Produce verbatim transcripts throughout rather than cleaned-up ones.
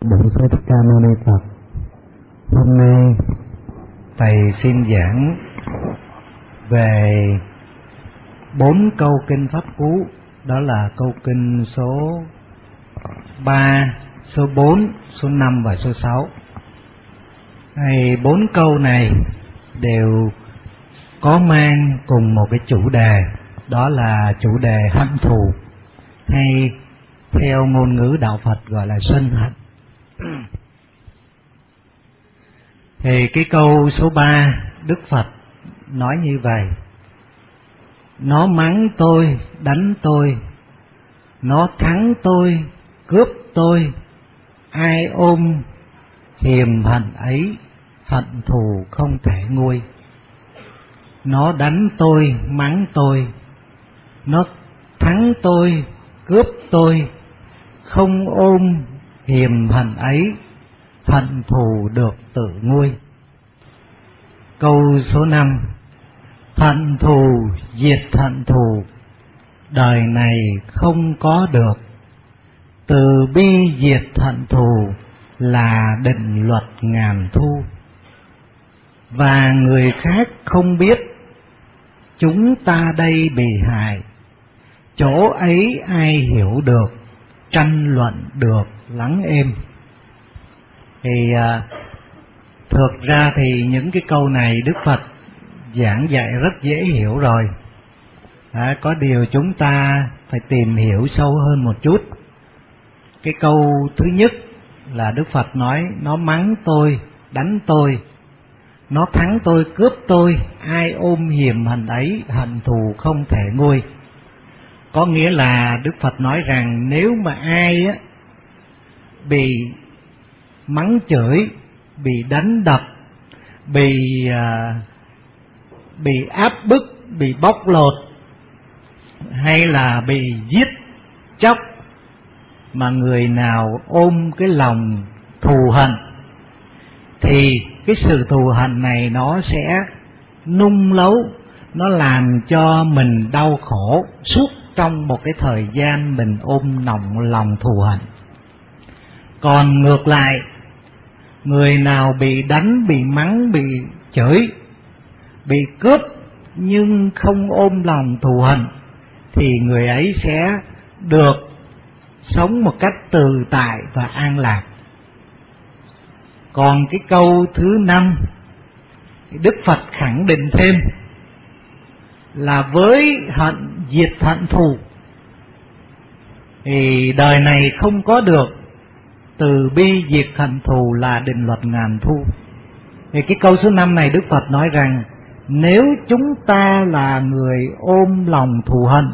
Bổn Sư Thích Ca Mâu Ni Phật. Hôm nay thầy xin giảng về bốn câu kinh Pháp Cú, đó là câu kinh số ba, số bốn, số năm và số sáu. Hay bốn câu này đều có mang cùng một cái chủ đề, đó là chủ đề hận thù, hay theo ngôn ngữ đạo Phật gọi là sân hận. Thì cái câu số ba, Đức Phật nói như vậy: nó mắng tôi, đánh tôi, nó thắng tôi, cướp tôi, ai ôm hiềm hận ấy, hận thù không thể nguôi. Nó đánh tôi, mắng tôi, nó thắng tôi, cướp tôi, không ôm hiềm hận ấy, hận thù được tự nguôi. Câu số năm, hận thù diệt hận thù, đời này không có được. Từ bi diệt hận thù là định luật ngàn thu. Và người khác không biết, chúng ta đây bị hại. Chỗ ấy ai hiểu được, tranh luận được lắng êm. Thì à, thực ra thì những cái câu này Đức Phật giảng dạy rất dễ hiểu rồi. À, có điều chúng ta phải tìm hiểu sâu hơn một chút. Cái câu thứ nhất là Đức Phật nói nó mắng tôi, đánh tôi, nó thắng tôi, cướp tôi, ai ôm hiềm hận ấy, hận thù không thể nguôi. Có nghĩa là Đức Phật nói rằng nếu mà ai á, bị mắng chửi, bị đánh đập, bị à, bị áp bức, bị bóc lột, hay là bị giết chóc, mà người nào ôm cái lòng thù hận, thì cái sự thù hận này nó sẽ nung lấu, nó làm cho mình đau khổ suốt trong một cái thời gian mình ôm nồng lòng thù hận. Còn ngược lại, người nào bị đánh, bị mắng, bị chửi, bị cướp nhưng không ôm lòng thù hận, thì người ấy sẽ được sống một cách tự tại và an lạc. Còn cái câu thứ năm, Đức Phật khẳng định thêm là với hận diệt hận thù thì đời này không có được. Từ bi diệt hận thù là định luật ngàn thu. Thì cái câu số năm này Đức Phật nói rằng nếu chúng ta là người ôm lòng thù hận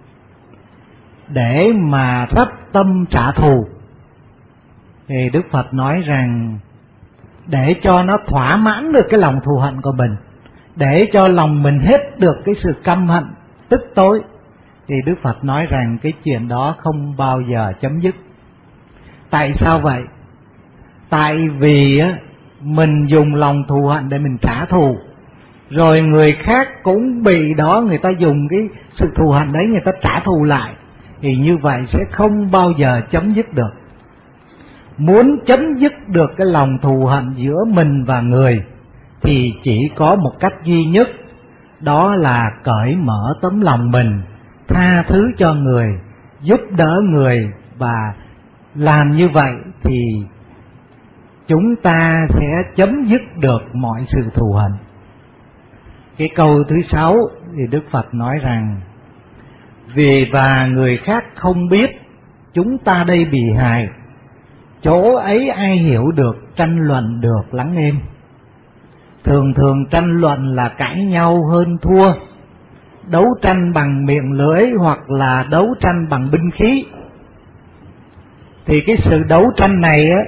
để mà rắp tâm trả thù, thì Đức Phật nói rằng để cho nó thỏa mãn được cái lòng thù hận của mình, để cho lòng mình hết được cái sự căm hận, tức tối, thì Đức Phật nói rằng cái chuyện đó không bao giờ chấm dứt. Tại sao vậy? Tại vì mình dùng lòng thù hận để mình trả thù, rồi người khác cũng bị đó, người ta dùng cái sự thù hận đấy người ta trả thù lại, thì như vậy sẽ không bao giờ chấm dứt được. Muốn chấm dứt được cái lòng thù hận giữa mình và người thì chỉ có một cách duy nhất, đó là cởi mở tấm lòng mình, tha thứ cho người, giúp đỡ người. Và làm như vậy thì chúng ta sẽ chấm dứt được mọi sự thù hận. Cái câu thứ sáu thì Đức Phật nói rằng vì và người khác không biết, chúng ta đây bị hại. Chỗ ấy ai hiểu được, tranh luận được lắng êm. Thường thường tranh luận là cãi nhau hơn thua, đấu tranh bằng miệng lưỡi hoặc là đấu tranh bằng binh khí. Thì cái sự đấu tranh này á,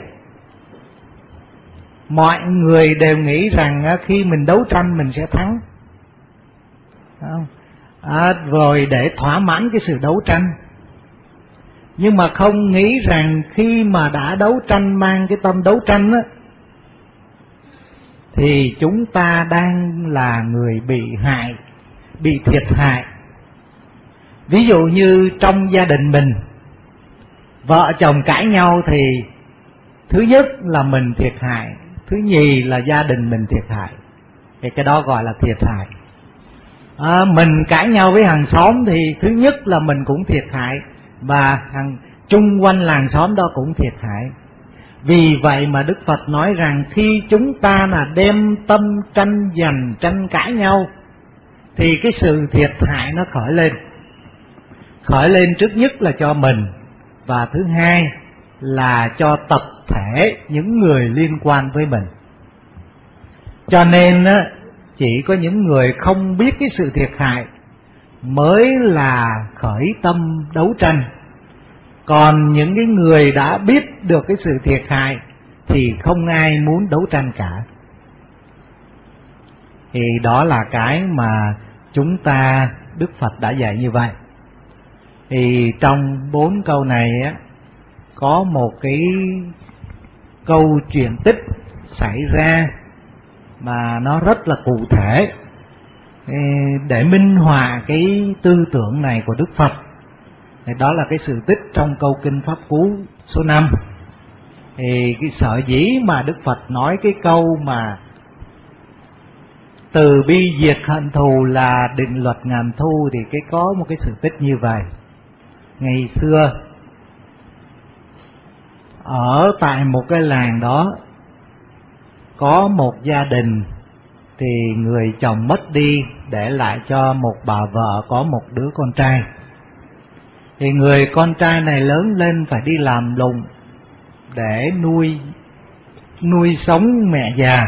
mọi người đều nghĩ rằng á, khi mình đấu tranh mình sẽ thắng, không? À, rồi để thỏa mãn cái sự đấu tranh. Nhưng mà không nghĩ rằng khi mà đã đấu tranh, mang cái tâm đấu tranh á, thì chúng ta đang là người bị hại, bị thiệt hại. Ví dụ như trong gia đình mình, vợ chồng cãi nhau thì Thứ nhất là mình thiệt hại, thứ nhì là gia đình mình thiệt hại, thì cái đó gọi là thiệt hại. À, mình cãi nhau với hàng xóm thì thứ nhất là mình cũng thiệt hại, và hàng chung quanh làng xóm đó cũng thiệt hại. Vì vậy mà Đức Phật nói rằng khi chúng ta là đem tâm tranh giành, tranh cãi nhau, thì cái sự thiệt hại nó khởi lên. Khởi lên trước nhất là cho mình, và thứ hai là cho tập thể những người liên quan với mình. Cho nên chỉ có những người không biết cái sự thiệt hại mới là khởi tâm đấu tranh. Còn những cái người đã biết được cái sự thiệt hại thì không ai muốn đấu tranh cả. Thì đó là cái mà chúng ta, Đức Phật đã dạy như vậy. Thì trong bốn câu này á, có một cái câu chuyện tích xảy ra mà nó rất là cụ thể để minh họa cái tư tưởng này của Đức Phật. Đó là cái sự tích trong câu kinh Pháp Cú số năm. Thì cái sở dĩ mà Đức Phật nói cái câu mà từ bi diệt hận thù là định luật ngàn thu, thì cái có một cái sự tích như vậy. Ngày xưa ở tại một cái làng đó có một gia đình, thì người chồng mất đi để lại cho một bà vợ có một đứa con trai. Thì người con trai này lớn lên phải đi làm lụng để nuôi nuôi sống mẹ già.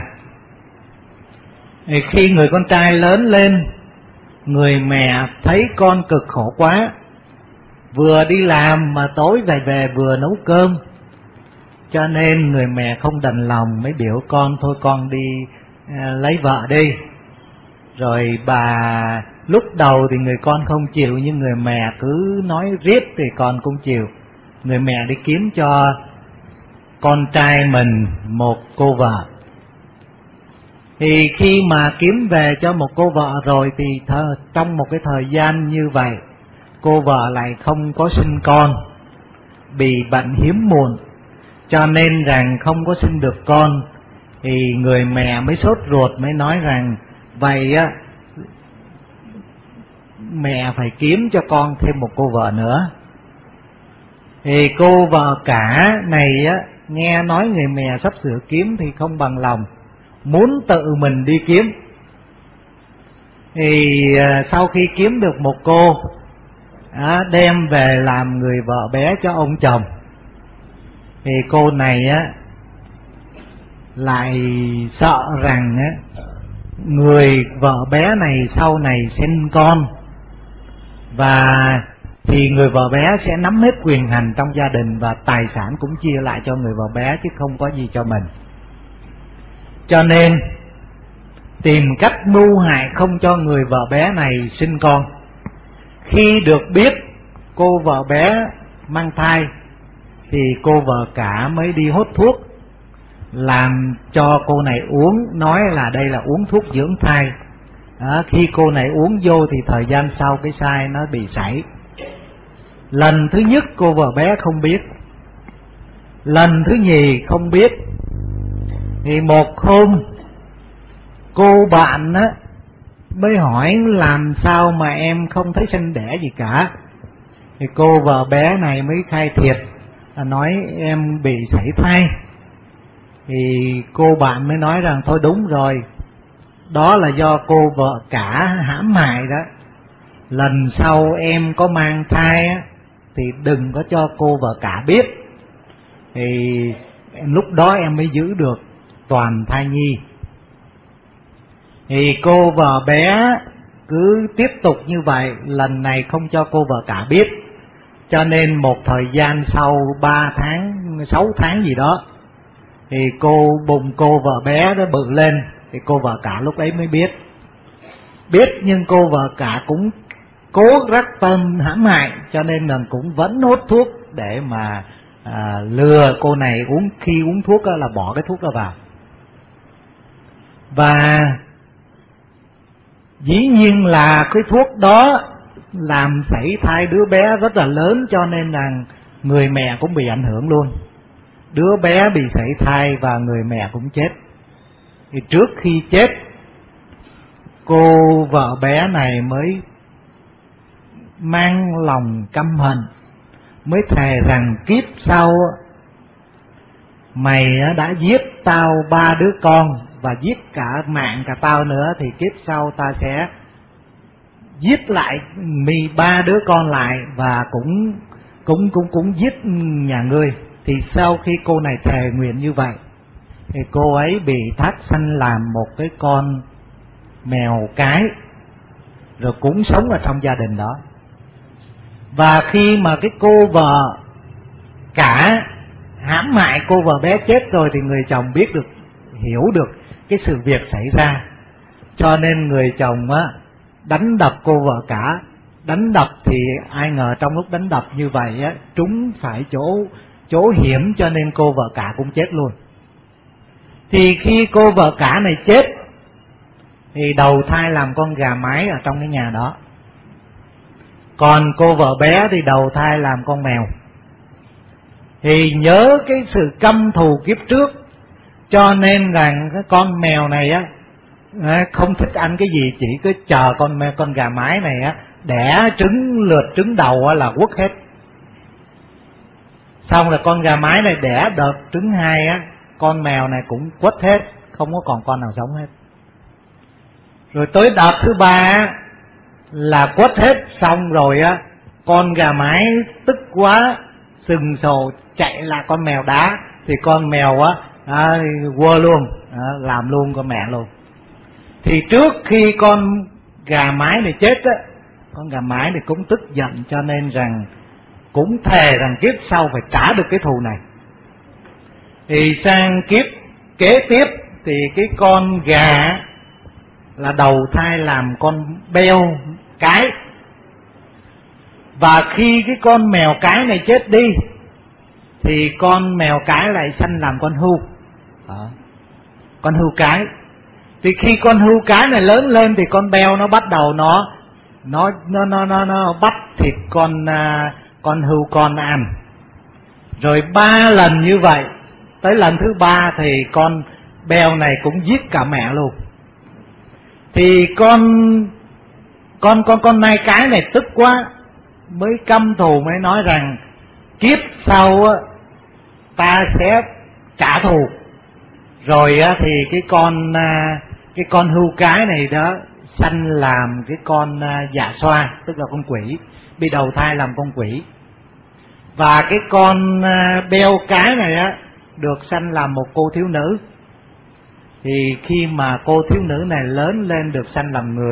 Thì khi người con trai lớn lên, người mẹ thấy con cực khổ quá, vừa đi làm mà tối về về vừa nấu cơm, cho nên người mẹ không đành lòng, mới biểu con thôi con đi à, lấy vợ đi. Rồi bà lúc đầu thì người con không chịu, nhưng người mẹ cứ nói riết thì con cũng chịu. Người mẹ đi kiếm cho con trai mình một cô vợ. Thì khi mà kiếm về cho một cô vợ rồi, thì thơ, trong một cái thời gian như vậy, cô vợ lại không có sinh con, bị bệnh hiếm muộn, cho nên rằng không có sinh được con. Thì người mẹ mới sốt ruột, mới nói rằng vậy á, mẹ phải kiếm cho con thêm một cô vợ nữa. Thì cô vợ cả này á, nghe nói người mẹ sắp sửa kiếm thì không bằng lòng, muốn tự mình đi kiếm. Thì sau khi kiếm được một cô, à, đem về làm người vợ bé cho ông chồng. Thì cô này á lại sợ rằng á, người vợ bé này sau này sinh con, và thì người vợ bé sẽ nắm hết quyền hành trong gia đình, và tài sản cũng chia lại cho người vợ bé chứ không có gì cho mình. Cho nên tìm cách mưu hại không cho người vợ bé này sinh con. Khi được biết cô vợ bé mang thai, thì cô vợ cả mới đi hốt thuốc làm cho cô này uống, nói là đây là uống thuốc dưỡng thai. Đó, khi cô này uống vô thì thời gian sau cái thai nó bị sảy. Lần thứ nhất cô vợ bé không biết, lần thứ nhì không biết. Thì một hôm cô bạn á mới hỏi làm sao mà em không thấy sinh đẻ gì cả. Thì cô vợ bé này mới khai thiệt, nói em bị sảy thai. Thì cô bạn mới nói rằng thôi đúng rồi, đó là do cô vợ cả hãm hại đó. Lần sau em có mang thai á, thì đừng có cho cô vợ cả biết. Thì lúc đó em mới giữ được toàn thai nhi. Thì cô vợ bé cứ tiếp tục như vậy, lần này không cho cô vợ cả biết. Cho nên một thời gian sau ba tháng, sáu tháng gì đó, thì cô bụng cô vợ bé đó bự lên, thì cô vợ cả lúc ấy mới biết. Biết nhưng cô vợ cả cũng cố rắc tâm hãm hại, cho nên là cũng vẫn hút thuốc để mà à, lừa cô này uống, khi uống thuốc là bỏ cái thuốc đó vào. Và dĩ nhiên là cái thuốc đó làm sảy thai đứa bé rất là lớn, cho nên là người mẹ cũng bị ảnh hưởng luôn. đứa bé bị sảy thai và người mẹ cũng chết. Thì trước khi chết, cô vợ bé này mới mang lòng căm hận, mới thề rằng kiếp sau mày đã giết tao ba đứa con và giết cả mạng cả tao nữa, thì kiếp sau ta sẽ giết lại mì ba đứa con lại và cũng cũng cũng cũng giết nhà ngươi. Thì sau khi cô này thề nguyện như vậy thì cô ấy bị thác sanh làm một cái con mèo cái, rồi cũng sống ở trong gia đình đó. Và khi mà cái cô vợ cả hãm hại cô vợ bé chết rồi thì người chồng biết được, hiểu được cái sự việc xảy ra, cho nên người chồng á đánh đập cô vợ cả. Đánh đập thì ai ngờ trong lúc đánh đập như vậy á, trúng phải chỗ chỗ hiểm, cho nên cô vợ cả cũng chết luôn. Thì khi cô vợ cả này chết thì đầu thai làm con gà mái ở trong cái nhà đó, còn cô vợ bé thì đầu thai làm con mèo. Thì nhớ cái sự căm thù kiếp trước, cho nên rằng cái con mèo này á không thích ăn cái gì, chỉ cứ chờ con con gà mái này á đẻ trứng, lượt trứng đầu á là quất hết. Xong rồi con gà mái này đẻ đợt trứng hai á, con mèo này cũng quất hết, không có còn con nào sống hết. Rồi tới đợt thứ ba á là quất hết xong rồi á, con gà mái tức quá sừng sồ chạy lại con mèo đá, thì con mèo á à, quơ luôn, à, làm luôn con mẹ luôn. Thì trước khi con gà mái này chết á, con gà mái này cũng tức giận, cho nên rằng cũng thề rằng kiếp sau phải trả được cái thù này. Thì sang kiếp kế tiếp thì cái con gà là đầu thai làm con beo cái, và khi cái con mèo cái này chết đi thì con mèo cái lại sanh làm con hươu, à, con hươu cái. Thì khi con hươu cái này lớn lên thì con beo nó bắt đầu nó nó nó nó nó, nó bắt thịt con uh, con hươu con ăn. Rồi ba lần như vậy, tới lần thứ ba thì con beo này cũng giết cả mẹ luôn. Thì con con con con nai cái này tức quá, mới căm thù, mới nói rằng kiếp sau á ta sẽ trả thù. Rồi á thì cái con cái con hươu cái này đó sanh làm cái con dạ xoa, tức là con quỷ, bị đầu thai làm con quỷ. Và cái con beo cái này á được sanh làm một cô thiếu nữ. Thì khi mà cô thiếu nữ này lớn lên được sanh làm người,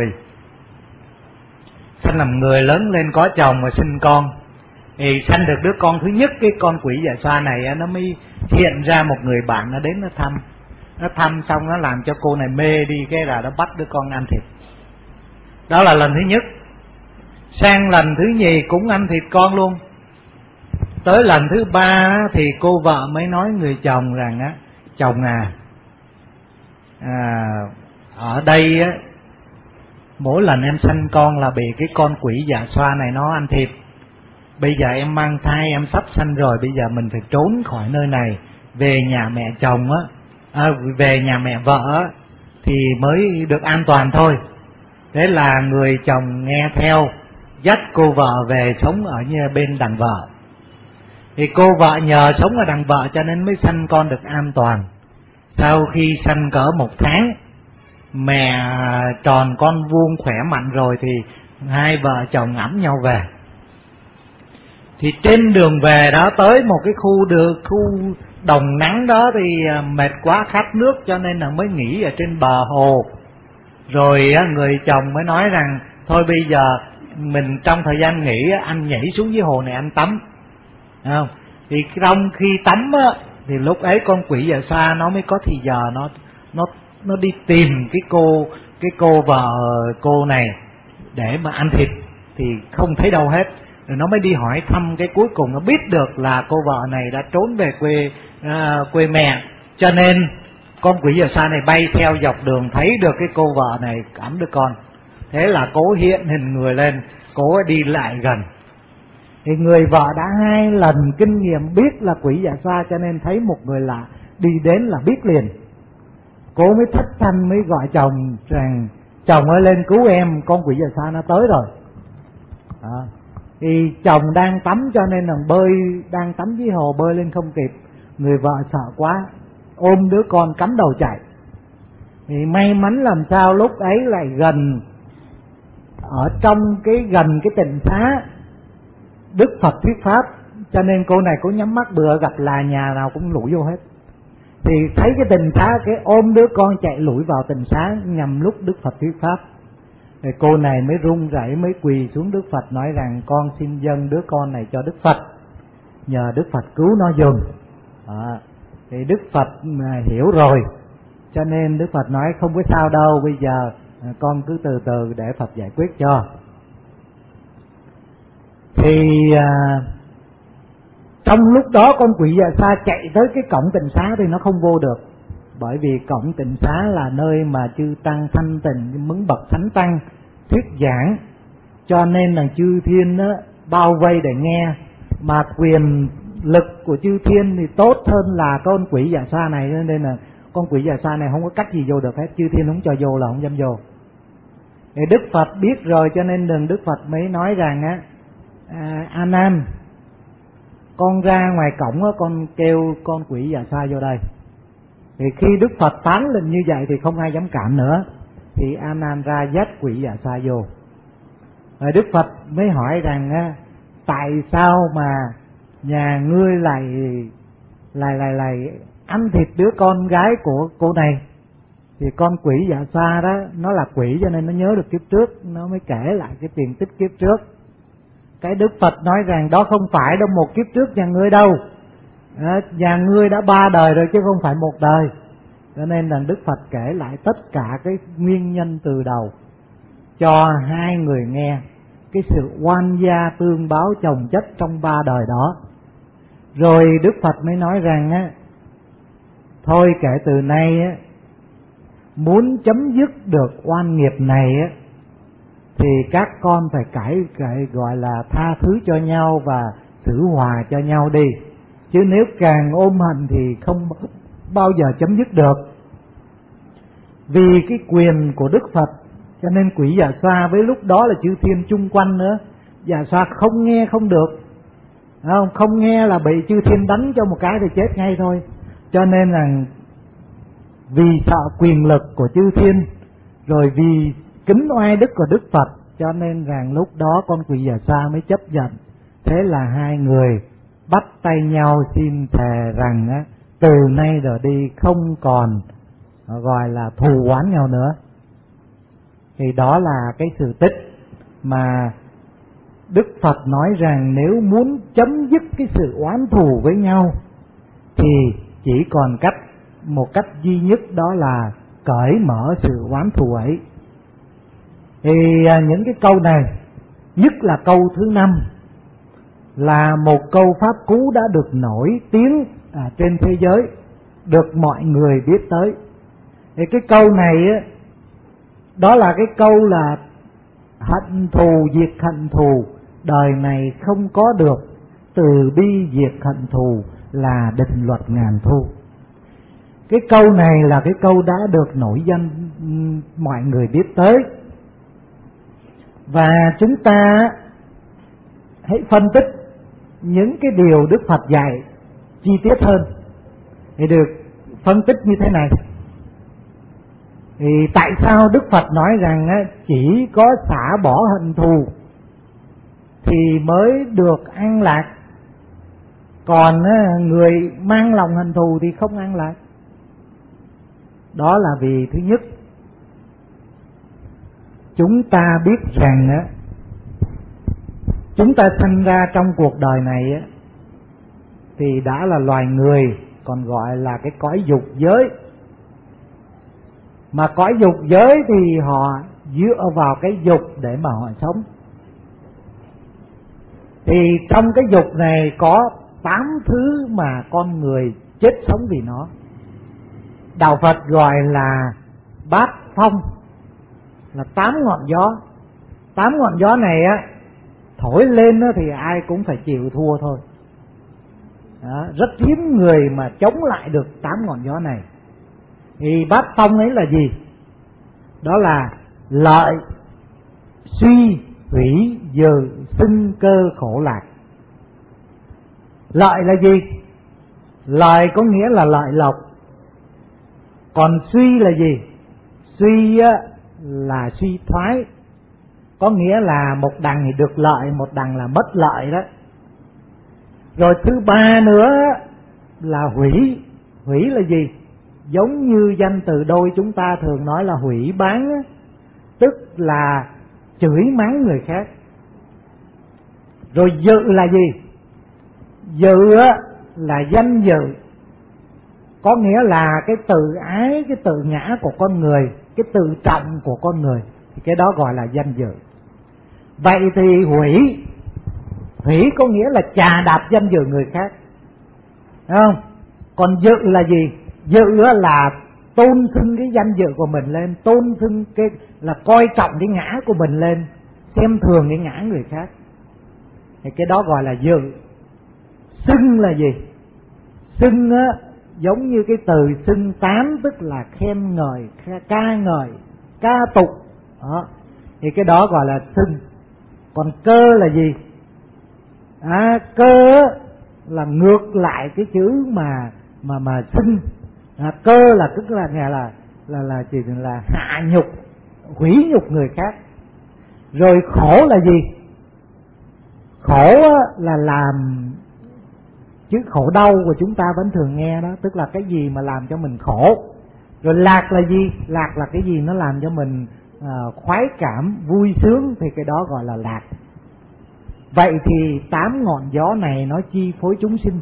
sanh làm người lớn lên có chồng và sinh con, thì sanh được đứa con thứ nhất, cái con quỷ dạ xoa này á, nó mới hiện ra một người bạn, nó đến nó thăm. Nó thăm xong nó làm cho cô này mê đi, cái là nó bắt đứa con ăn thịt. Đó là lần thứ nhất. Sang lần thứ nhì cũng ăn thịt con luôn. Tới lần thứ ba thì cô vợ mới nói người chồng rằng á, chồng à, à ở đây á, mỗi lần em sanh con là bị cái con quỷ dạ xoa này nó ăn thịt. Bây giờ em mang thai, em sắp sanh rồi, bây giờ mình phải trốn khỏi nơi này, về nhà mẹ chồng á, à, về nhà mẹ vợ á, thì mới được an toàn thôi. Thế là người chồng nghe theo, dắt cô vợ về sống ở như bên đằng vợ. Thì cô vợ nhờ sống ở đằng vợ cho nên mới sanh con được an toàn. Sau khi sanh cỡ một tháng, mẹ tròn con vuông khỏe mạnh rồi thì hai vợ chồng ẵm nhau về. Thì trên đường về đó, tới một cái khu đường, khu đồng nắng đó thì mệt quá khát nước, cho nên là mới nghỉ ở trên bờ hồ. Rồi người chồng mới nói rằng thôi bây giờ mình trong thời gian nghỉ anh nhảy xuống dưới hồ này anh tắm, không? Thì trong khi tắm á, thì lúc ấy con quỷ dạ xoa nó mới có thì giờ nó nó nó đi tìm cái cô cái cô vợ cô này để mà ăn thịt, thì không thấy đâu hết. Rồi nó mới đi hỏi thăm, cái cuối cùng nó biết được là cô vợ này đã trốn về quê à, quê mẹ, cho nên con quỷ dạ xoa này bay theo dọc đường thấy được cái cô vợ này ẵm đứa con. Thế là cố hiện hình người lên, cố đi lại gần. Thì người vợ đã hai lần kinh nghiệm biết là quỷ dạ xoa, cho nên thấy một người lạ đi đến là biết liền. Cô mới thất thanh mới gọi chồng rằng chồng ơi lên cứu em, con quỷ dạ xoa nó tới rồi. Đó. Thì chồng đang tắm cho nên là bơi, đang tắm dưới hồ bơi lên không kịp. Người vợ sợ quá, ôm đứa con cắm đầu chạy. Thì may mắn làm sao lúc ấy lại gần, ở trong cái gần cái tịnh xá Đức Phật thuyết pháp, cho nên cô này cô nhắm mắt bừa, gặp là nhà nào cũng lủi vô hết. Thì thấy cái tịnh xá, cái ôm đứa con chạy lủi vào tịnh xá nhằm lúc Đức Phật thuyết pháp. Thì cô này mới run rẩy mới quỳ xuống Đức Phật nói rằng con xin dâng đứa con này cho Đức Phật, nhờ Đức Phật cứu nó giùm. À, thì Đức Phật mà hiểu rồi, cho nên Đức Phật nói không có sao đâu, bây giờ con cứ từ từ để Phật giải quyết cho. Thì à, trong lúc đó con quỷ dạ xoa chạy tới cái cổng tịnh xá thì nó không vô được, bởi vì cổng tịnh xá là nơi mà chư tăng thanh tịnh mứng bậc thánh tăng thuyết giảng, cho nên là chư thiên đó, bao vây để nghe. Mà quyền lực của chư thiên thì tốt hơn là con quỷ dạ xoa này, nên là con quỷ dạ xoa này không có cách gì vô được hết, chư thiên không cho vô là không dám vô. Thì Đức Phật biết rồi, cho nên đừng Đức Phật mới nói rằng á, à, A Nan, con ra ngoài cổng á, con kêu con quỷ dạ xoa vô đây. Thì khi Đức Phật phán lên như vậy thì không ai dám cản nữa, thì A Nan ra dắt quỷ dạ xoa vô. Rồi Đức Phật mới hỏi rằng á, tại sao mà nhà ngươi lại lại lại lại ăn thịt đứa con gái của cô này? Thì con quỷ dạ xoa đó, nó là quỷ cho nên nó nhớ được kiếp trước, nó mới kể lại cái tiền tích kiếp trước. Cái Đức Phật nói rằng đó không phải đâu một kiếp trước nhà ngươi đâu, à, nhà ngươi đã ba đời rồi chứ không phải một đời. Cho nên là Đức Phật kể lại tất cả cái nguyên nhân từ đầu cho hai người nghe, cái sự oan gia tương báo chồng chất trong ba đời đó. Rồi Đức Phật mới nói rằng á, thôi kể từ nay á, muốn chấm dứt được oan nghiệp này á, thì các con phải cải, cải gọi là tha thứ cho nhau và xử hòa cho nhau đi, chứ nếu càng ôm hận thì không bao giờ chấm dứt được. Vì cái quyền của Đức Phật, cho nên quỷ dạ xoa với lúc đó là chư thiên chung quanh nữa, dạ xoa không nghe không được, không, không nghe là bị chư thiên đánh cho một cái thì chết ngay thôi. Cho nên là vì sợ quyền lực của chư thiên, rồi vì kính oai đức của Đức Phật, cho nên rằng lúc đó con quỷ dạ xoa mới chấp nhận. Thế là hai người bắt tay nhau xin thề rằng á, từ nay rồi đi không còn gọi là thù oán nhau nữa. Thì đó là cái sự tích mà Đức Phật nói rằng nếu muốn chấm dứt cái sự oán thù với nhau thì chỉ còn cách, một cách duy nhất, đó là cởi mở sự oán thù ấy. Thì những cái câu này, nhất là câu thứ năm, là một câu pháp cú đã được nổi tiếng à, trên thế giới, được mọi người biết tới. Thì cái câu này á, đó là cái câu là hận thù diệt hận thù, đời này không có được, từ bi diệt hận thù là định luật ngàn thu. Cái câu này là cái câu đã được nổi danh, mọi người biết tới. Và chúng ta hãy phân tích những cái điều Đức Phật dạy chi tiết hơn thì được phân tích như thế này. Thì tại sao Đức Phật nói rằng chỉ có xả bỏ hận thù thì mới được an lạc, còn người mang lòng hận thù thì không an lạc? Đó là vì thứ nhất, chúng ta biết rằng á, chúng ta sinh ra trong cuộc đời này á, thì đã là loài người, còn gọi là cái cõi dục giới. Mà cõi dục giới thì họ dựa vào cái dục để mà họ sống. Thì trong cái dục này có tám thứ mà con người chết sống vì nó. Đạo Phật gọi là bát phong, là tám ngọn gió. Tám ngọn gió này á thổi lên đó thì ai cũng phải chịu thua thôi. Đó, rất hiếm người mà chống lại được tám ngọn gió này. Thì bát tông ấy là gì? Đó là lợi, suy, hủy, dự, sinh, cơ, khổ, lạc. Lợi là gì? Lợi có nghĩa là lợi lộc. Còn suy là gì? Suy là suy thoái, có nghĩa là một đằng thì được lợi, một đằng là mất lợi đó. Rồi thứ ba nữa là hủy. Hủy là gì? Giống như danh từ đôi chúng ta thường nói là hủy bán, tức là chửi mắng người khác. Rồi dự là gì? Dự là danh dự, có nghĩa là cái tự ái, cái tự ngã của con người, cái tự trọng của con người, thì cái đó gọi là danh dự. Vậy thì hủy, hủy có nghĩa là chà đạp danh dự người khác, đúng không? Còn dự là gì? Dự là tôn xưng cái danh dự của mình lên, tôn xưng cái là coi trọng cái ngã của mình lên, xem thường cái ngã người khác, thì cái đó gọi là dự. Xưng là gì? Xưng á, giống như cái từ xưng tán, tức là khen ngợi, ca ngợi, ca tụng đó, thì cái đó gọi là xưng. Còn cơ là gì? À, cơ là ngược lại cái chữ mà mà mà xưng. À, cơ là tức là nghe là là là chỉ là hạ nhục, hủy nhục người khác. Rồi khổ là gì? Khổ là làm, chứ khổ đau của chúng ta vẫn thường nghe đó, tức là cái gì mà làm cho mình khổ. Rồi lạc là gì? Lạc là cái gì nó làm cho mình à, khoái cảm, vui sướng, thì cái đó gọi là lạc. Vậy thì tám ngọn gió này nó chi phối chúng sinh.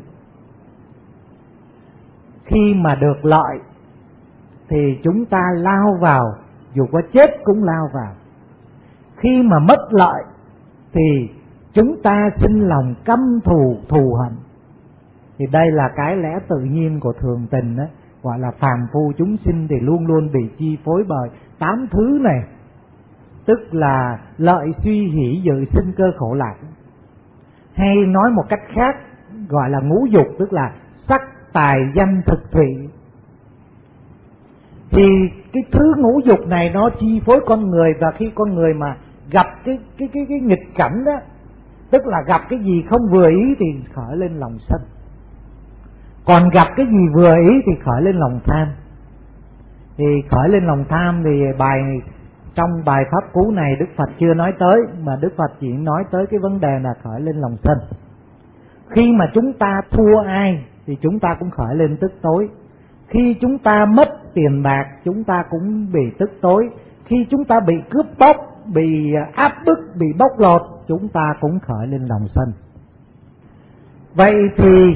Khi mà được lợi thì chúng ta lao vào, dù có chết cũng lao vào. Khi mà mất lợi thì chúng ta sinh lòng căm thù, thù hận. Thì đây là cái lẽ tự nhiên của thường tình đó, gọi là phàm phu chúng sinh thì luôn luôn bị chi phối bởi tám thứ này, tức là lợi, suy, hỷ, dự, sinh, cơ, khổ, lạc. Hay nói một cách khác gọi là ngũ dục, tức là sắc, tài, danh, thực, thụy. Thì cái thứ ngũ dục này nó chi phối con người, và khi con người mà gặp cái cái cái cái nghịch cảnh đó, tức là gặp cái gì không vừa ý thì khởi lên lòng sân. Còn gặp cái gì vừa ý thì khởi lên lòng tham. Thì khởi lên lòng tham thì bài trong bài pháp cú này Đức Phật chưa nói tới, mà Đức Phật chỉ nói tới cái vấn đề là khởi lên lòng sân. Khi mà chúng ta thua ai thì chúng ta cũng khởi lên tức tối. Khi chúng ta mất tiền bạc chúng ta cũng bị tức tối. Khi chúng ta bị cướp bóc, bị áp bức, bị bóc lột, chúng ta cũng khởi lên lòng sân. Vậy thì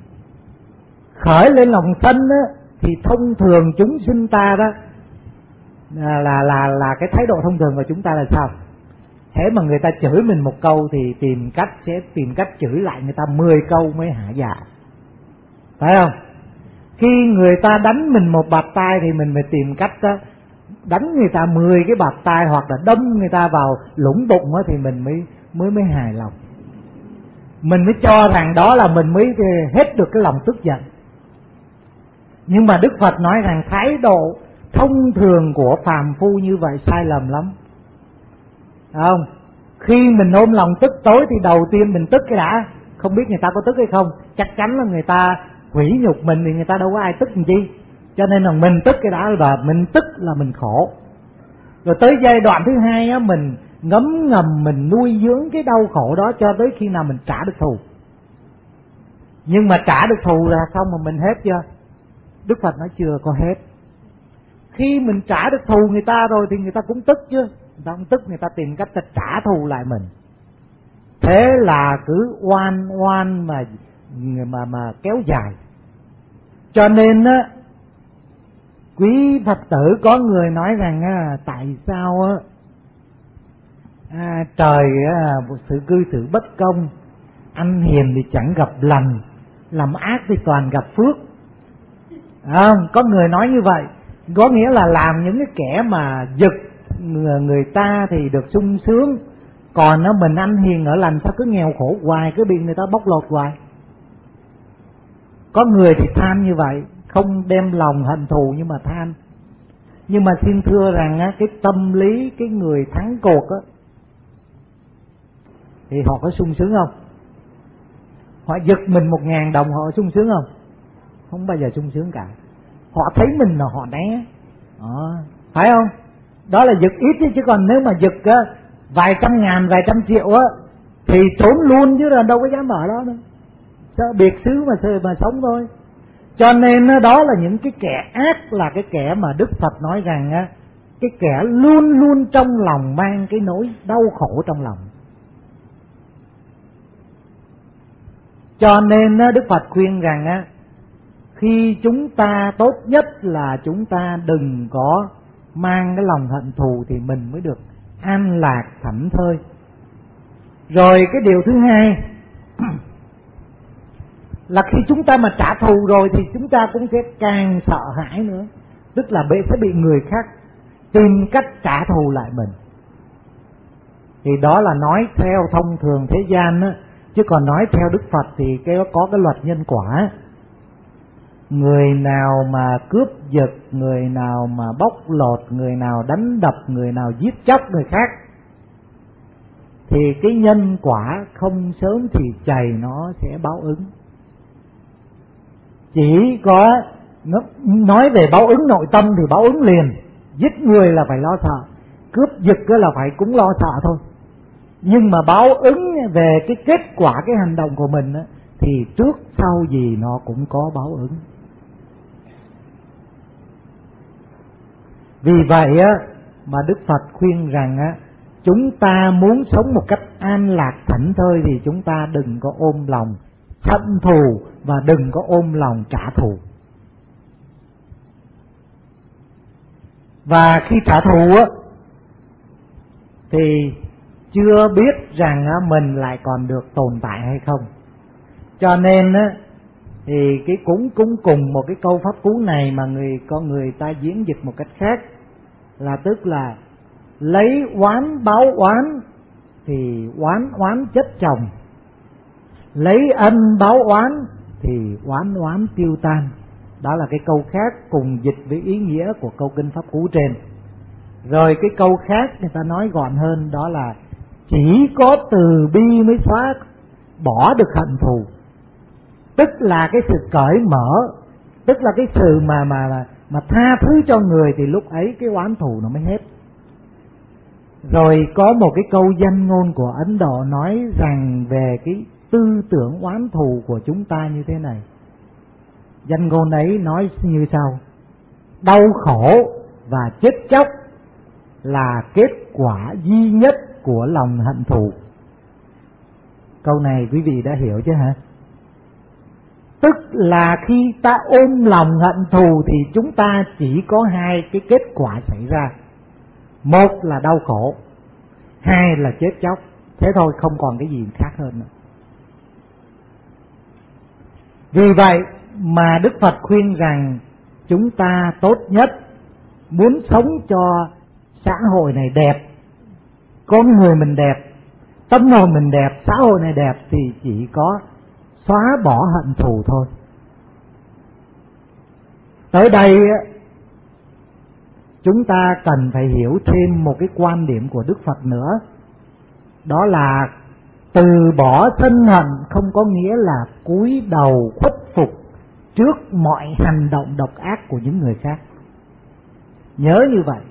khởi lên lòng sân á, thì thông thường chúng sinh ta đó là, là là là cái thái độ thông thường của chúng ta là sao? Thế mà người ta chửi mình một câu thì tìm cách sẽ tìm cách chửi lại người ta mười câu mới hả dạ, phải không? Khi người ta đánh mình một bạt tai thì mình phải tìm cách đó, đánh người ta mười cái bạt tai, hoặc là đâm người ta vào lũng bụng đó, thì mình mới mới mới hài lòng. Mình mới cho rằng đó là mình mới hết được cái lòng tức giận. Nhưng mà Đức Phật nói rằng thái độ thông thường của phàm phu như vậy sai lầm lắm, không? Khi mình ôm lòng tức tối thì đầu tiên mình tức cái đã, không biết người ta có tức hay không. Chắc chắn là người ta hủy nhục mình thì người ta đâu có ai tức làm chi. Cho nên là mình tức cái đã, và mình tức là mình khổ. Rồi tới giai đoạn thứ hai á, mình ngấm ngầm mình nuôi dưỡng cái đau khổ đó cho tới khi nào mình trả được thù. Nhưng mà trả được thù là xong mà mình hết chưa? Đức Phật nói chưa có hết. Khi mình trả được thù người ta rồi thì người ta cũng tức chứ. Người ta không tức, người ta tìm cách trả thù lại mình. Thế là cứ oan oan mà mà mà kéo dài. Cho nên á, quý Phật tử có người nói rằng á, tại sao á à, trời á, sự cư xử bất công, ăn hiền thì chẳng gặp lành, làm ác thì toàn gặp phước. À, có người nói như vậy, có nghĩa là làm những cái kẻ mà giật người ta thì được sung sướng, Còn nó mình ăn hiền ở lành sao cứ nghèo khổ hoài, cứ bị người ta bóc lột hoài. Có người thì tham như vậy, không đem lòng hận thù nhưng mà tham. Nhưng mà xin thưa rằng á, cái tâm lý cái người thắng cuộc á thì họ có sung sướng không? Họ giật mình một ngàn đồng họ sung sướng không? Không bao giờ sung sướng cả. Họ thấy mình là họ né, à, phải không? Đó là giật ít chứ còn nếu mà giật á, vài trăm ngàn, vài trăm triệu á thì trốn luôn chứ là đâu có dám ở đó đâu. Sợ biệt xứ mà mà sống thôi. Cho nên đó là những cái kẻ ác, là cái kẻ mà Đức Phật nói rằng á, cái kẻ luôn luôn trong lòng mang cái nỗi đau khổ trong lòng. Cho nên Đức Phật khuyên rằng á, khi chúng ta tốt nhất là chúng ta đừng có mang cái lòng hận thù thì mình mới được an lạc thảnh thơi. Rồi cái điều thứ hai là khi chúng ta mà trả thù rồi thì chúng ta cũng sẽ càng sợ hãi nữa. Tức là sẽ bị người khác tìm cách trả thù lại mình. Thì đó là nói theo thông thường thế gian á, chứ còn nói theo Đức Phật thì cái có cái luật nhân quả. Người nào mà cướp giật, người nào mà bóc lột, người nào đánh đập, người nào giết chóc người khác thì cái nhân quả không sớm thì chày nó sẽ báo ứng. Chỉ có nói về báo ứng nội tâm thì báo ứng liền. Giết người là phải lo sợ, cướp giật là phải cũng lo sợ thôi. Nhưng mà báo ứng về cái kết quả cái hành động của mình á, thì trước sau gì nó cũng có báo ứng. Vì vậy á mà Đức Phật khuyên rằng á, chúng ta muốn sống một cách an lạc thảnh thơi thì chúng ta đừng có ôm lòng hận thù và đừng có ôm lòng trả thù. Và khi trả thù á thì chưa biết rằng á, mình lại còn được tồn tại hay không. Cho nên á thì cái cũng cũng cùng một cái câu pháp cú này mà người con người ta diễn dịch một cách khác, là tức là lấy oán báo oán thì oán oán chất chồng, lấy ân báo oán thì oán oán tiêu tan. Đó là cái câu khác cùng dịch với ý nghĩa của câu kinh pháp cú trên. Rồi cái câu khác người ta nói gọn hơn, đó là chỉ có từ bi mới xóa bỏ được hận thù. Tức là cái sự cởi mở, tức là cái sự mà mà mà, mà tha thứ cho người thì lúc ấy cái oán thù nó mới hết. Rồi có một cái câu danh ngôn của Ấn Độ nói rằng về cái tư tưởng oán thù của chúng ta như thế này. Danh ngôn ấy nói như sau: đau khổ và chết chóc là kết quả duy nhất của lòng hận thù. Câu này quý vị đã hiểu chứ hả? Tức là khi ta ôm lòng hận thù thì chúng ta chỉ có hai cái kết quả xảy ra. Một là đau khổ, hai là chết chóc. Thế thôi, không còn cái gì khác hơn nữa. Vì vậy mà Đức Phật khuyên rằng chúng ta tốt nhất muốn sống cho xã hội này đẹp, con người mình đẹp, tâm hồn mình đẹp, xã hội này đẹp thì chỉ có xóa bỏ hận thù thôi. Tới đây chúng ta cần phải hiểu thêm một cái quan điểm của Đức Phật nữa. Đó là từ bỏ sân hận không có nghĩa là cúi đầu khuất phục trước mọi hành động độc ác của những người khác. Nhớ như vậy.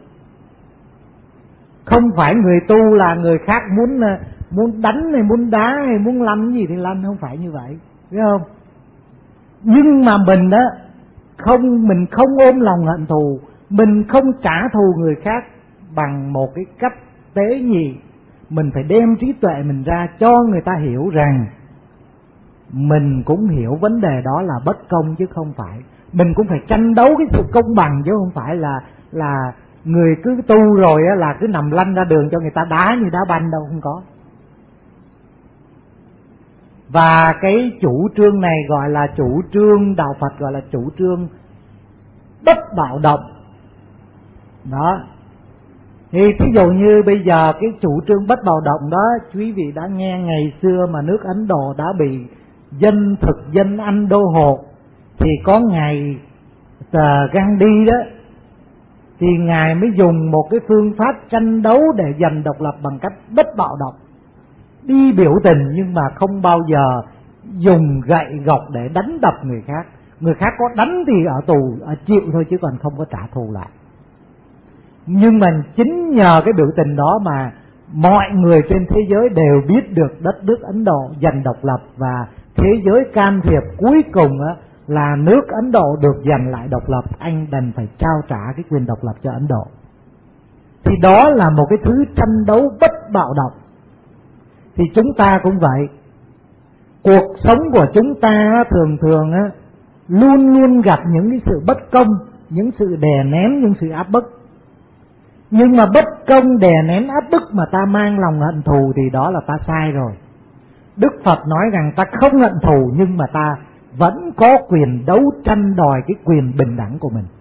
Không phải người tu là người khác muốn muốn đánh hay muốn đá hay muốn lăn gì thì lăn, không phải như vậy, biết không? Nhưng mà mình đó không, mình không ôm lòng hận thù, mình không trả thù người khác bằng một cái cách tế nhị. Mình phải đem trí tuệ mình ra cho người ta hiểu rằng mình cũng hiểu vấn đề đó là bất công chứ không phải. Mình cũng phải tranh đấu cái sự công bằng chứ không phải là là người cứ tu rồi là cứ nằm lăn ra đường cho người ta đá như đá banh đâu, không có. Và cái chủ trương này gọi là chủ trương, đạo Phật gọi là chủ trương bất bạo động. Đó. Thì thí dụ như bây giờ cái chủ trương bất bạo động đó, quý vị đã nghe ngày xưa mà nước Ấn Độ đã bị dân thực dân Anh đô hộ, thì có ngài uh, Gandhi đó, thì ngài mới dùng một cái phương pháp tranh đấu để giành độc lập bằng cách bất bạo động, đi biểu tình nhưng mà không bao giờ dùng gậy gộc để đánh đập người khác. Người khác có đánh thì ở tù ở chịu thôi chứ còn không có trả thù lại. Nhưng mà chính nhờ cái biểu tình đó mà mọi người trên thế giới đều biết được đất nước Ấn Độ giành độc lập, và thế giới can thiệp cuối cùng á, là nước Ấn Độ được giành lại độc lập, anh đành phải trao trả cái quyền độc lập cho Ấn Độ. Thì đó là một cái thứ tranh đấu bất bạo động. Thì chúng ta cũng vậy. Cuộc sống của chúng ta thường thường á, luôn luôn gặp những cái sự bất công, những sự đè nén, những sự áp bức. Nhưng mà bất công, đè nén, áp bức mà ta mang lòng hận thù thì đó là ta sai rồi. Đức Phật nói rằng ta không hận thù nhưng mà ta vẫn có quyền đấu tranh đòi cái quyền bình đẳng của mình.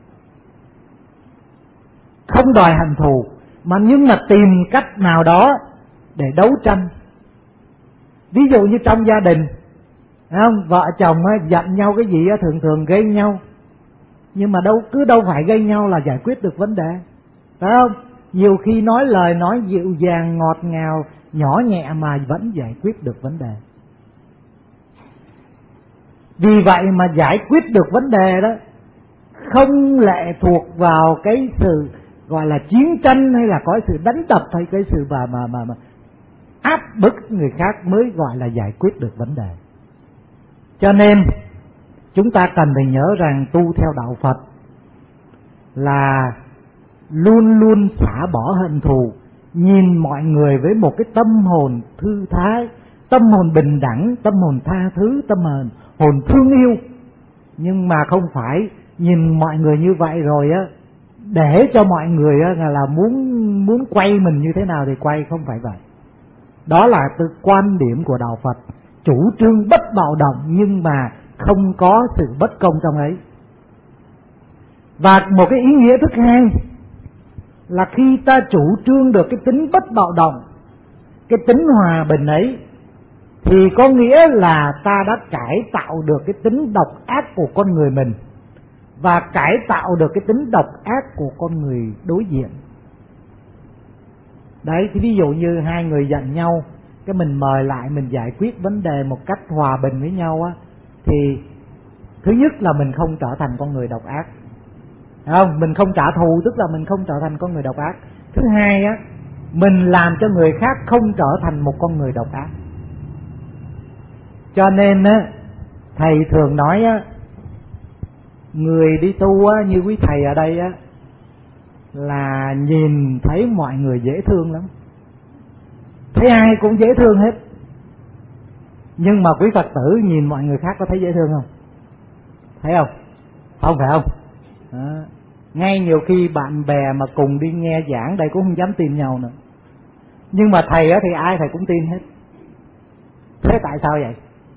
Không đòi hận thù mà nhưng mà tìm cách nào đó để đấu tranh. Ví dụ như trong gia đình, không? Vợ chồng giận nhau cái gì thường thường gây nhau, nhưng mà đâu cứ đâu phải gây nhau là giải quyết được vấn đề, phải không? Nhiều khi nói lời nói dịu dàng ngọt ngào nhỏ nhẹ mà vẫn giải quyết được vấn đề. Vì vậy mà giải quyết được vấn đề đó không lệ thuộc vào cái sự gọi là chiến tranh hay là có sự đánh đập hay cái sự mà mà mà, mà áp bức người khác mới gọi là giải quyết được vấn đề. Cho nên chúng ta cần phải nhớ rằng tu theo đạo Phật là luôn luôn xả bỏ hận thù, nhìn mọi người với một cái tâm hồn thư thái, tâm hồn bình đẳng, tâm hồn tha thứ, tâm hồn hồn thương yêu. Nhưng mà không phải nhìn mọi người như vậy rồi á để cho mọi người á là muốn muốn quay mình như thế nào thì quay, không phải vậy. Đó là từ quan điểm của đạo Phật, chủ trương bất bạo động nhưng mà không có sự bất công trong ấy. Và một cái ý nghĩa thứ hai là khi ta chủ trương được cái tính bất bạo động, cái tính hòa bình ấy, thì có nghĩa là ta đã cải tạo được cái tính độc ác của con người mình và cải tạo được cái tính độc ác của con người đối diện. Đấy, thì ví dụ như hai người giận nhau, cái mình mời lại mình giải quyết vấn đề một cách hòa bình với nhau á, thì thứ nhất là mình không trở thành con người độc ác, không? Mình không trả thù tức là mình không trở thành con người độc ác. Thứ hai á, mình làm cho người khác không trở thành một con người độc ác. Cho nên á, thầy thường nói á, người đi tu á, như quý thầy ở đây á, là nhìn thấy mọi người dễ thương lắm, thấy ai cũng dễ thương hết. Nhưng mà quý Phật tử nhìn mọi người khác có thấy dễ thương không? Thấy không? Không phải không? Đó. Ngay nhiều khi bạn bè mà cùng đi nghe giảng đây cũng không dám tin nhau nữa. Nhưng mà thầy á thì ai thầy cũng tin hết. Thế tại sao vậy?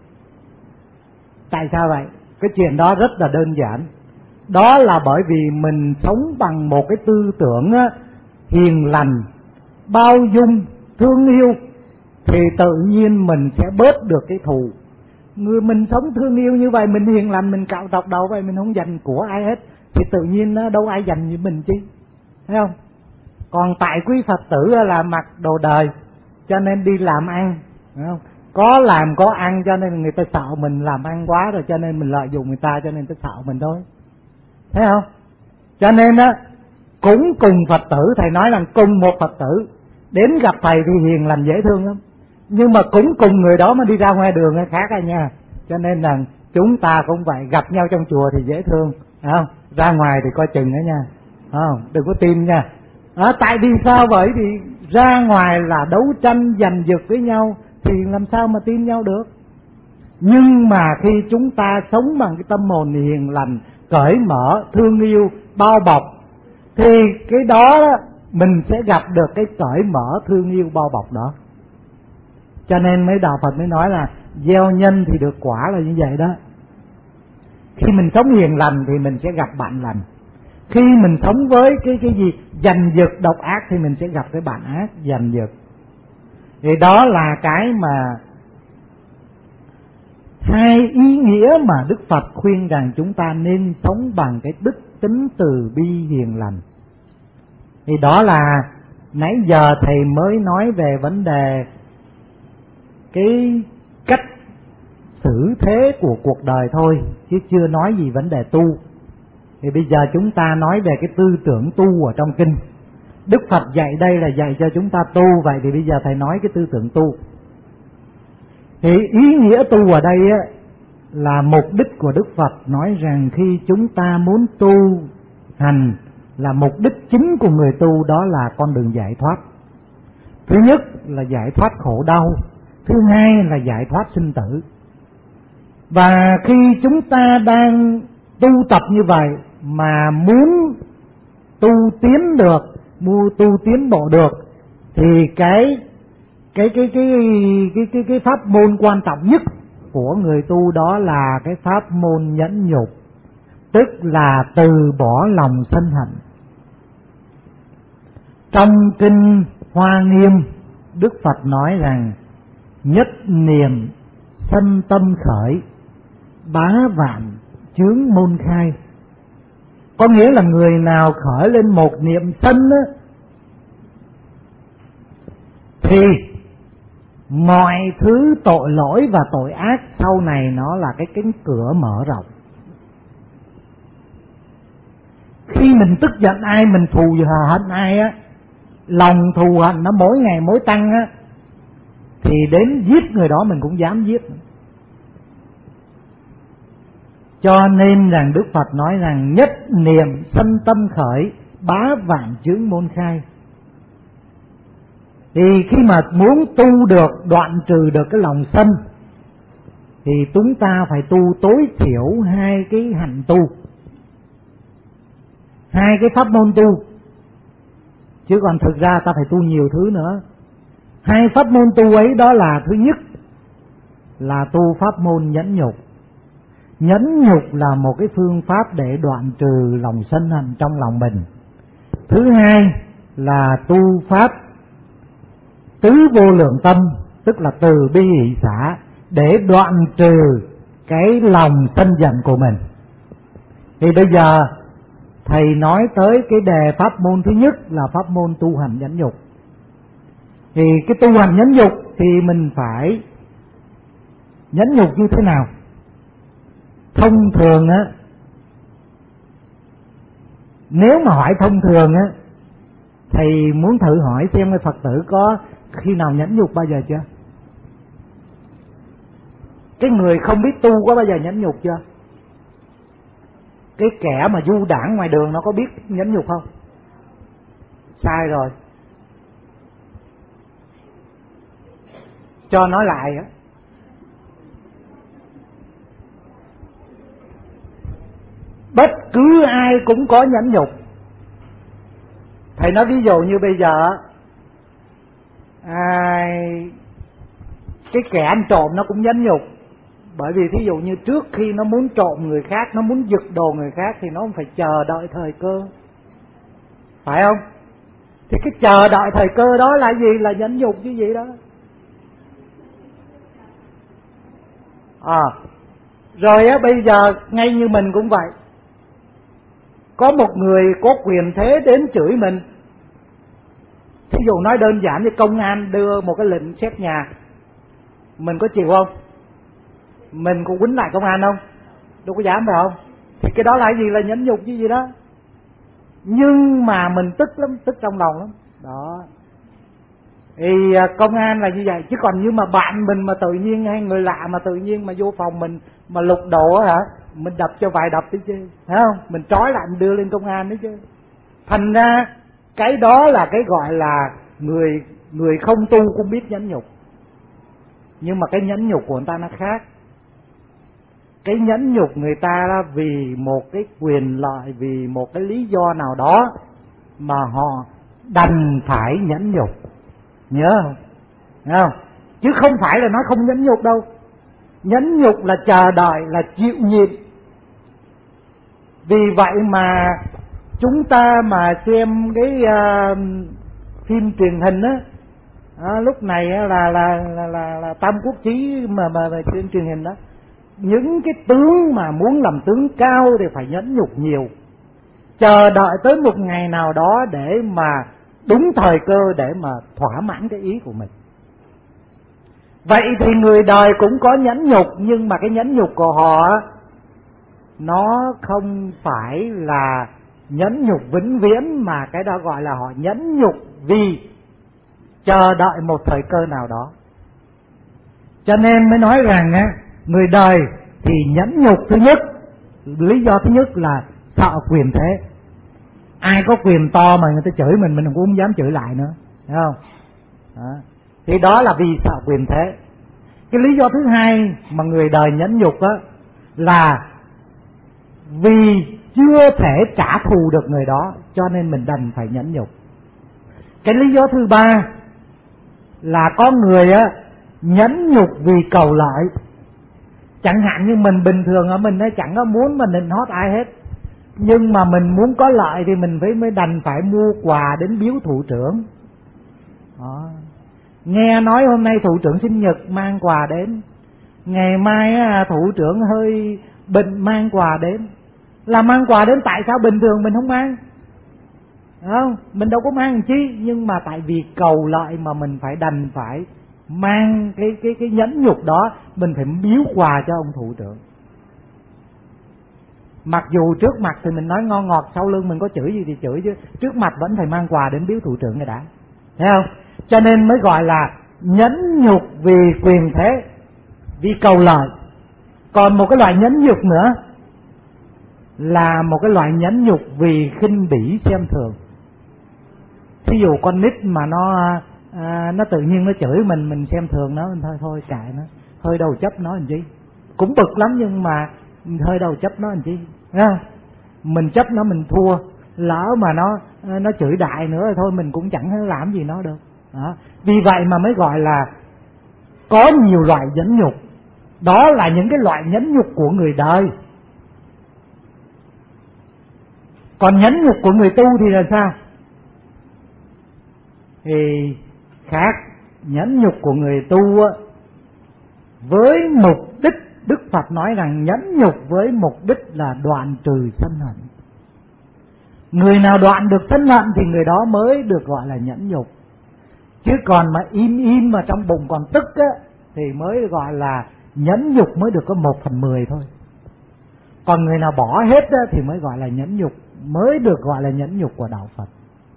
Tại sao vậy? Cái chuyện đó rất là đơn giản. Đó là bởi vì mình sống bằng một cái tư tưởng á, hiền lành, bao dung, thương yêu, thì tự nhiên mình sẽ bớt được cái thù. Người mình sống thương yêu như vậy, mình hiền lành, mình cạo trọc đầu vậy, mình không dành của ai hết, thì tự nhiên đâu ai dành như mình chứ, thấy không? Còn tại quý Phật tử là mặc đồ đời, cho nên đi làm ăn, thấy không? Có làm có ăn cho nên người ta xạo mình làm ăn quá rồi, cho nên mình lợi dụng người ta cho nên ta xạo mình thôi, thấy không? Cho nên á, cũng cùng Phật tử, thầy nói là cùng một Phật tử đến gặp thầy thì hiền lành dễ thương lắm, nhưng mà cũng cùng người đó mà đi ra ngoài đường khác à nha. Cho nên là chúng ta cũng vậy, gặp nhau trong chùa thì dễ thương, không? Ra ngoài thì coi chừng đó nha, không? Đừng có tin nha. À, tại vì sao vậy? Thì ra ngoài là đấu tranh giành giật với nhau thì làm sao mà tin nhau được. Nhưng mà khi chúng ta sống bằng cái tâm hồn hiền lành, cởi mở, thương yêu, bao bọc, thì cái đó mình sẽ gặp được cái cởi mở, thương yêu, bao bọc đó. Cho nên mấy đạo Phật mới nói là gieo nhân thì được quả là như vậy đó. Khi mình sống hiền lành thì mình sẽ gặp bạn lành. Khi mình sống với cái cái gì giành giật độc ác thì mình sẽ gặp cái bản ác giành giật. Thì đó là cái mà hai ý nghĩa mà Đức Phật khuyên rằng chúng ta nên sống bằng cái đức tính từ bi hiền lành. Thì đó là nãy giờ thầy mới nói về vấn đề cái cách xử thế của cuộc đời thôi, chứ chưa nói gì vấn đề tu. Thì bây giờ chúng ta nói về cái tư tưởng tu ở trong kinh. Đức Phật dạy đây là dạy cho chúng ta tu, vậy thì bây giờ thầy nói cái tư tưởng tu. Thì ý nghĩa tu ở đây á, là mục đích của Đức Phật nói rằng khi chúng ta muốn tu hành là mục đích chính của người tu, đó là con đường giải thoát. Thứ nhất là giải thoát khổ đau, thứ hai là giải thoát sinh tử. Và khi chúng ta đang tu tập như vậy mà muốn tu tiến được, muốn tu tiến bộ được, thì cái cái cái cái cái cái cái pháp môn quan trọng nhất của người tu đó là cái pháp môn nhẫn nhục, tức là từ bỏ lòng sân hận. Trong kinh Hoa Nghiêm, Đức Phật nói rằng nhất niệm sân tâm khởi, bá vạn chướng môn khai. Có nghĩa là người nào khởi lên một niệm sân á, thì mọi thứ tội lỗi và tội ác sau này nó là cái cánh cửa mở rộng. Khi mình tức giận ai, mình thù hận ai á, lòng thù hận nó mỗi ngày mỗi tăng á, thì đến giết người đó mình cũng dám giết. Cho nên rằng Đức Phật nói rằng nhất niệm sân tâm khởi, bá vạn chướng môn khai. Thì khi mà muốn tu được, đoạn trừ được cái lòng sân, thì chúng ta phải tu tối thiểu hai cái hạnh tu, hai cái pháp môn tu. Chứ còn thực ra ta phải tu nhiều thứ nữa. Hai pháp môn tu ấy đó là: thứ nhất là tu pháp môn nhẫn nhục. Nhẫn nhục là một cái phương pháp để đoạn trừ lòng sân hận trong lòng mình. Thứ hai là tu pháp tứ vô lượng tâm, tức là từ bi hỷ xả, để đoạn trừ cái lòng sân giận của mình. Thì bây giờ thầy nói tới cái đề pháp môn thứ nhất là pháp môn tu hành nhẫn nhục. Thì cái tu hành nhẫn nhục thì mình phải nhẫn nhục như thế nào? Thông thường á, nếu mà hỏi thông thường á, thầy muốn thử hỏi xem người Phật tử có khi nào nhẫn nhục bao giờ chưa? Cái người không biết tu có bao giờ nhẫn nhục chưa? Cái kẻ mà du đãng ngoài đường nó có biết nhẫn nhục không? Sai rồi. Cho nói lại á, bất cứ ai cũng có nhẫn nhục. Thầy nói ví dụ như bây giờ ai, cái kẻ ăn trộm nó cũng nhẫn nhục. Bởi vì thí dụ như trước khi nó muốn trộm người khác, nó muốn giật đồ người khác, thì nó không phải chờ đợi thời cơ, phải không? Thì cái chờ đợi thời cơ đó là gì? Là nhẫn nhục chứ gì đó. À, rồi á, bây giờ ngay như mình cũng vậy. Có một người có quyền thế đến chửi mình. Thí dụ nói đơn giản như công an đưa một cái lệnh xét nhà, mình có chịu không? Mình có quýnh lại công an không? Đâu có dám, phải không? Thì cái đó là cái gì? Là nhẫn nhục chứ gì đó. Nhưng mà mình tức lắm, tức trong lòng lắm. Đó. Thì công an là như vậy. Chứ còn như mà bạn mình mà tự nhiên, hay người lạ mà tự nhiên mà vô phòng mình mà lục đồ hả, mình đập cho vài đập đấy chứ, thấy không? Mình trói lại mình đưa lên công an đấy chứ. Thành ra cái đó là cái gọi là người người không tu cũng biết nhẫn nhục. Nhưng mà cái nhẫn nhục của người ta nó khác. Cái nhẫn nhục người ta là vì một cái quyền lợi, vì một cái lý do nào đó mà họ đành phải nhẫn nhục. Nhớ không? Nghe không? Chứ không phải là nói không nhẫn nhục đâu. Nhẫn nhục là chờ đợi, là chịu nhịn. Vì vậy mà chúng ta mà xem cái uh, phim truyền hình á, à, lúc này là là là là, là Tam Quốc Chí mà mà, mà trên truyền hình đó, những cái tướng mà muốn làm tướng cao thì phải nhẫn nhục nhiều, chờ đợi tới một ngày nào đó để mà đúng thời cơ để mà thỏa mãn cái ý của mình. Vậy thì người đời cũng có nhẫn nhục, nhưng mà cái nhẫn nhục của họ nó không phải là nhẫn nhục vĩnh viễn, mà cái đó gọi là họ nhẫn nhục vì chờ đợi một thời cơ nào đó. Cho nên mới nói rằng á, người đời thì nhẫn nhục thứ nhất, lý do thứ nhất là sợ quyền thế. Ai có quyền to mà người ta chửi mình, mình cũng không dám chửi lại nữa, thấy không? Đó. Thì đó là vì sợ quyền thế. Cái lý do thứ hai mà người đời nhẫn nhục á là vì chưa thể trả thù được người đó, cho nên mình đành phải nhẫn nhục. Cái lý do thứ ba là có người á nhẫn nhục vì cầu lợi. Chẳng hạn như mình bình thường ở mình ấy chẳng có muốn mình nịnh hót ai hết, nhưng mà mình muốn có lợi thì mình phải mới đành phải mua quà đến biếu thủ trưởng. Đó. Nghe nói hôm nay thủ trưởng sinh nhật mang quà đến, ngày mai thủ trưởng hơi bệnh mang quà đến. Là mang quà đến, tại sao bình thường mình không mang? Không, mình đâu có mang làm chi, nhưng mà tại vì cầu lợi mà mình phải đành phải mang cái cái cái nhẫn nhục đó, mình phải biếu quà cho ông thủ trưởng. Mặc dù trước mặt thì mình nói ngon ngọt, sau lưng mình có chửi gì thì chửi, chứ trước mặt vẫn phải mang quà đến biếu thủ trưởng người đã, thấy không? Cho nên mới gọi là nhẫn nhục vì quyền thế, vì cầu lợi. Còn một cái loại nhẫn nhục nữa là một cái loại nhẫn nhục vì khinh bỉ xem thường. Thí dụ con nít mà nó à, nó tự nhiên nó chửi mình, mình xem thường nó, thôi thôi kệ nó, hơi đầu chấp nó làm chi, cũng bực lắm nhưng mà hơi đầu chấp nó làm chi, à, mình chấp nó mình thua, lỡ mà nó nó chửi đại nữa thôi mình cũng chẳng làm gì nó được. Đó. Vì vậy mà mới gọi là có nhiều loại nhẫn nhục. Đó là những cái loại nhẫn nhục của người đời. Còn nhẫn nhục của người tu thì là sao? Thì khác. Nhẫn nhục của người tu với mục đích, Đức Phật nói rằng nhẫn nhục với mục đích là đoạn trừ sân hận. Người nào đoạn được sân hận thì người đó mới được gọi là nhẫn nhục. Chứ còn mà im im mà trong bụng còn tức á, thì mới gọi là nhẫn nhục, mới được có một phần mười thôi. Còn người nào bỏ hết á, thì mới gọi là nhẫn nhục, mới được gọi là nhẫn nhục của đạo Phật.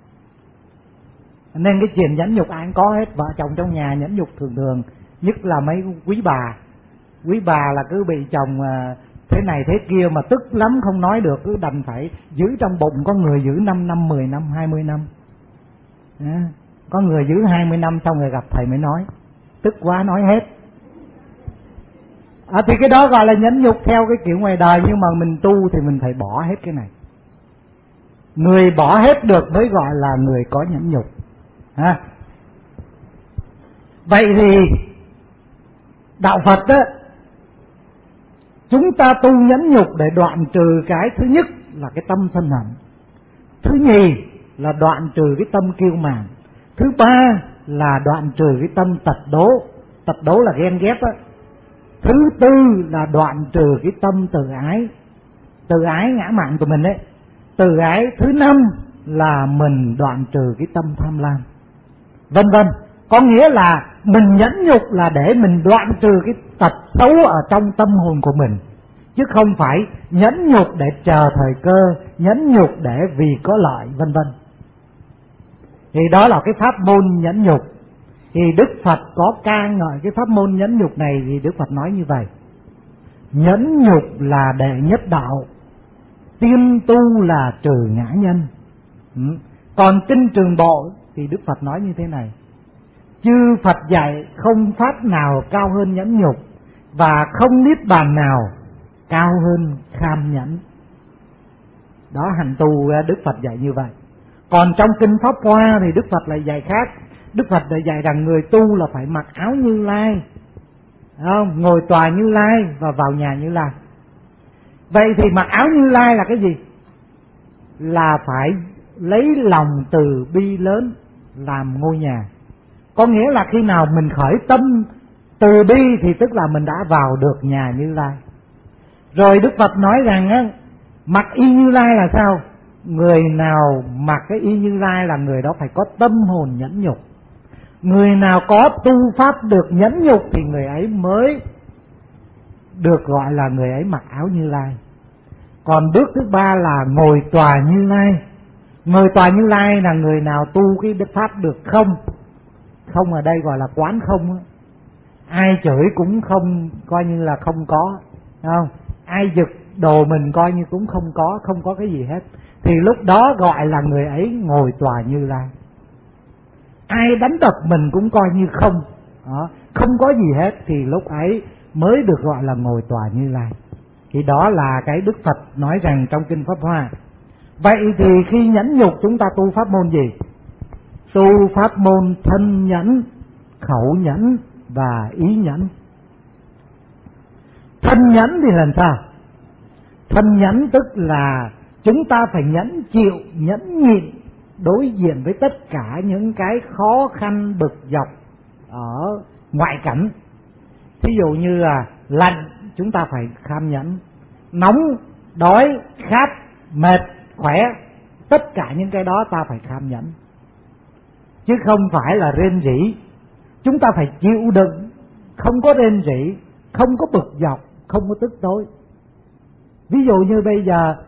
Nên cái chuyện nhẫn nhục ai cũng có hết. Vợ chồng trong nhà nhẫn nhục thường thường, nhất là mấy quý bà. Quý bà là cứ bị chồng thế này thế kia mà tức lắm không nói được, cứ đành phải giữ trong bụng. Có người giữ năm năm, mười năm, hai mươi năm. À, có người giữ hai mươi năm xong rồi gặp thầy mới nói, tức quá nói hết. À, thì cái đó gọi là nhẫn nhục theo cái kiểu ngoài đời, nhưng mà mình tu thì mình phải bỏ hết cái này. Người bỏ hết được mới gọi là người có nhẫn nhục. À, vậy thì đạo Phật á, chúng ta tu nhẫn nhục để đoạn trừ cái thứ nhất là cái tâm sân hận, thứ nhì là đoạn trừ cái tâm kiêu mạn, thứ ba là đoạn trừ cái tâm tật đố. Tật đố là ghen ghét á. Thứ tư là đoạn trừ cái tâm từ ái, từ ái ngã mạn của mình ấy. Từ ái thứ năm là mình đoạn trừ cái tâm tham lam, vân vân. Có nghĩa là mình nhẫn nhục là để mình đoạn trừ cái tật xấu ở trong tâm hồn của mình, chứ không phải nhẫn nhục để chờ thời cơ, nhẫn nhục để vì có lợi, vân vân. Thì đó là cái pháp môn nhẫn nhục. Thì Đức Phật có ca ngợi cái pháp môn nhẫn nhục này, thì Đức Phật nói như vậy: nhẫn nhục là đệ nhất đạo, tiên tu là trừ ngã nhân. Ừ. Còn kinh Trường Bộ thì Đức Phật nói như thế này: chư Phật dạy không pháp nào cao hơn nhẫn nhục, và không niết bàn nào cao hơn kham nhẫn. Đó, hành tu Đức Phật dạy như vậy. Còn trong kinh Pháp Hoa thì Đức Phật lại dạy khác. Đức Phật lại dạy rằng người tu là phải mặc áo Như Lai, không? Ngồi tòa Như Lai và vào nhà Như Lai. Vậy thì mặc áo Như Lai là cái gì? là phải lấy lòng từ bi lớn làm ngôi nhà. Có nghĩa là khi nào mình khởi tâm từ bi thì tức là mình đã vào được nhà Như Lai. Rồi Đức Phật nói rằng á, mặc y Như Lai là sao? Người nào mặc cái y Như Lai là người đó phải có tâm hồn nhẫn nhục. Người nào có tu pháp được nhẫn nhục thì người ấy mới được gọi là người ấy mặc áo Như Lai. Còn bước thứ ba là ngồi tòa Như Lai. Ngồi tòa Như Lai là người nào tu cái đức pháp được không. Không ở đây gọi là quán không. Ai chửi cũng không, coi như là không có, không? Ai giật đồ mình coi như cũng không có, không có cái gì hết. Thì lúc đó gọi là người ấy ngồi tòa Như Lai. Ai đánh đập mình cũng coi như không, đó, không có gì hết, thì lúc ấy mới được gọi là ngồi tòa Như Lai. Thì đó là cái Đức Phật nói rằng trong Kinh Pháp Hoa. Vậy thì khi nhẫn nhục chúng ta tu pháp môn gì? Tu pháp môn thân nhẫn, khẩu nhẫn và ý nhẫn. Thân nhẫn thì làm sao? Thân nhẫn tức là chúng ta phải nhẫn chịu, nhẫn nhịn đối diện với tất cả những cái khó khăn bực dọc ở ngoại cảnh. Thí dụ như là lạnh chúng ta phải kham nhẫn, nóng, đói, khát, mệt, khỏe, tất cả những cái đó ta phải kham nhẫn, chứ không phải là rên rỉ. Chúng ta phải chịu đựng, không có rên rỉ, không có bực dọc, không có tức tối. Ví dụ như bây giờ